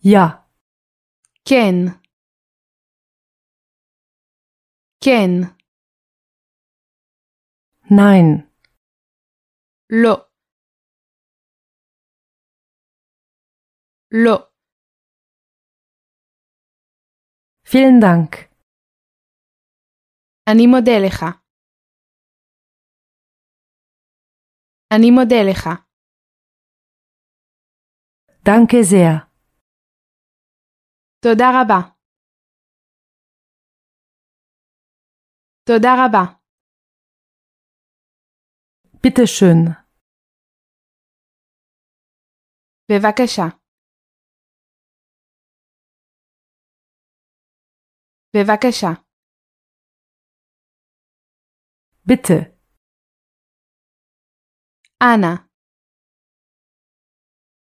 Ja. כן. כן. Nein. לא. לא. Vielen Dank. אני מודה לך. אני מודה לך. Danke sehr. תודה רבה. תודה רבה. Bitte schön. בבקשה. בבקשה. Bitte. אנא.